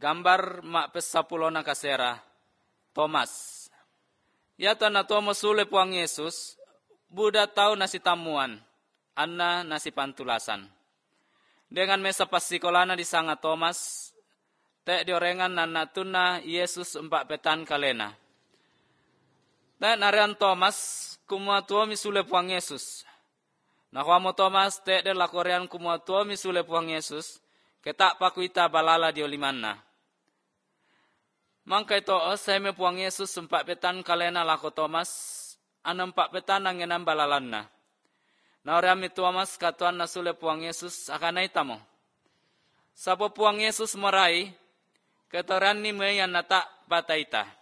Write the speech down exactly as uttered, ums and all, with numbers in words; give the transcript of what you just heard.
gambar mak pesapulona kasera Thomas. Ya tanah Thomas sule puang Yesus, Buddha tahu nasi tamuan, anna nasi pantulasan. Dengan mesa pasikolana di sanga Thomas, te diorengan nana tuna Yesus empat petan kalena. Te narian Thomas, kumua tuomi sule puang Yesus. Nah wamo Thomas, te de lakorian kumua tuomi sule puang Yesus, ketak pakuita balala diolimanna. Mangka ito oseme puang Yesus empat petan kalena lako Thomas, ana empat petan nangenam balalanna. Na oriami Thomas katuan na sule puang Yesus akana itamo. Sabo puang Yesus marai, ketoran ni me yang nata bataita.